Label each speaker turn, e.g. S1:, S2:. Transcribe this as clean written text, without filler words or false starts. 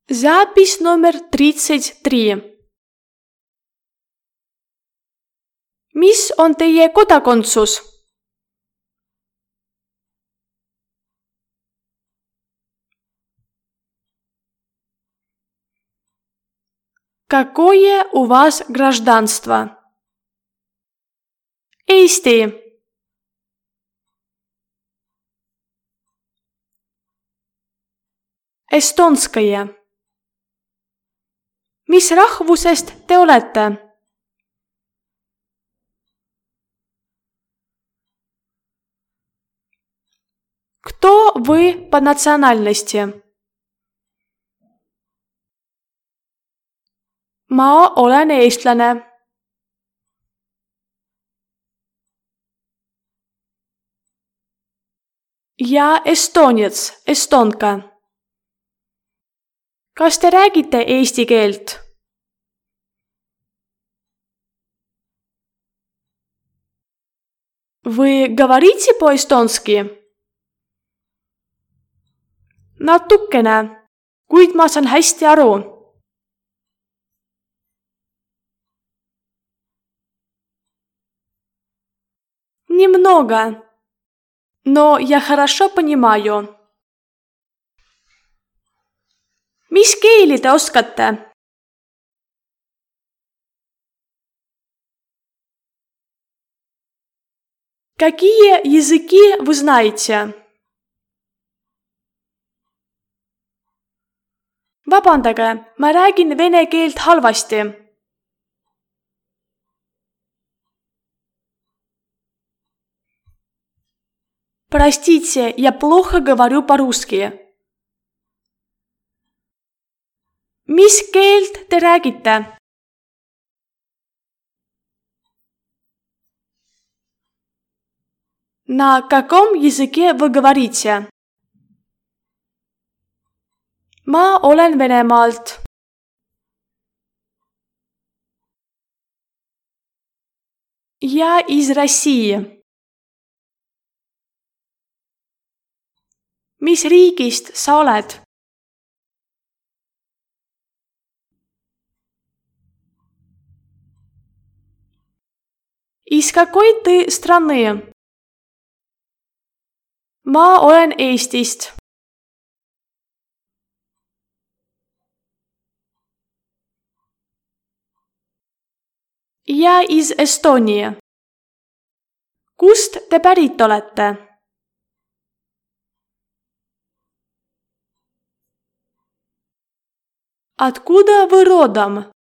S1: Запись номер 33. Mis on teie kodakondsus? Какое у вас гражданство? Eesti. Estonskaja. Mis rahvusest te olete? Кто вы по национальности? Ma olen eestlane. Ja estonets, estonka. Kas te räägite eesti keelt? Вы говорите по-estonski? Natukene, kuid ma saan hästi aru. Немного, но я хорошо понимаю. Mis keeli te oskate? Какие языки вы знаете? Vabandage, ma räägin vene keelt halvasti. Простите, я плохо говорю по-русски. Mis keelt te räägite? На каком языке вы говорите? Ma olen Venemaalt. Я из России. Mis riigist sa oled? Из какой ты страны? Ma olen Eestist. Ja из Estonia. Kust te pärit olete? Откуда вы родом?